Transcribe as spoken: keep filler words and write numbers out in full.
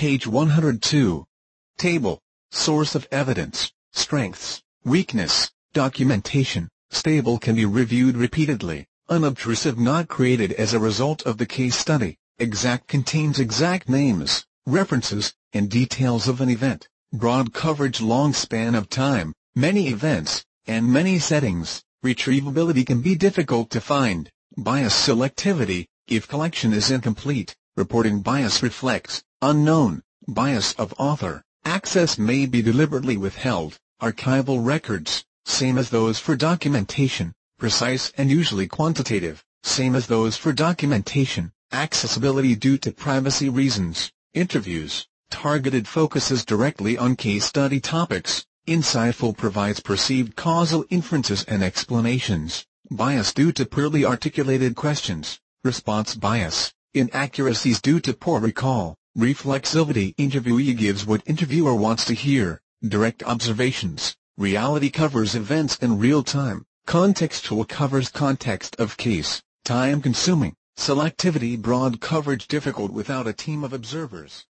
Page one hundred two. Table. Source of evidence, strengths, weakness, documentation. Stable can be reviewed repeatedly. Unobtrusive, not created as a result of the case study. Exact contains exact names, references, and details of an event. Broad coverage, long span of time, many events, and many settings. Retrievability can be difficult to find. Bias selectivity, if collection is incomplete. Reporting bias reflects, unknown, bias of author. Access may be deliberately withheld. Archival records, same as those for documentation. Precise and usually quantitative, same as those for documentation. Accessibility due to privacy reasons. Interviews, targeted focuses directly on case study topics. Insightful, provides perceived causal inferences and explanations. Bias due to poorly articulated questions. Response bias, inaccuracies due to poor recall. Reflexivity, interviewee gives what interviewer wants to hear. Direct observations, reality covers events in real time. Contextual covers context of case. Time consuming, selectivity, broad coverage difficult without a team of observers.